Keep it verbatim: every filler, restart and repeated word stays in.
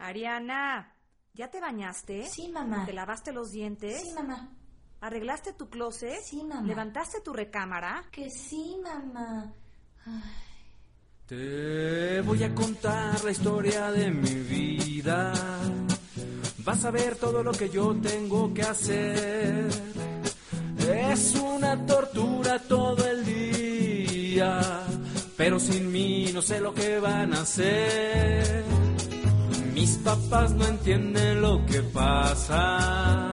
Ariana, ¿ya te bañaste? Sí, mamá. ¿Te lavaste los dientes? Sí, mamá. ¿Arreglaste tu closet? Sí, mamá. ¿Levantaste tu recámara? Que sí, mamá. Ay. Te voy a contar la historia de mi vida. Vas a ver todo lo que yo tengo que hacer. Es una tortura todo el día, pero sin mí no sé lo que van a hacer. Mis papás no entienden lo que pasa.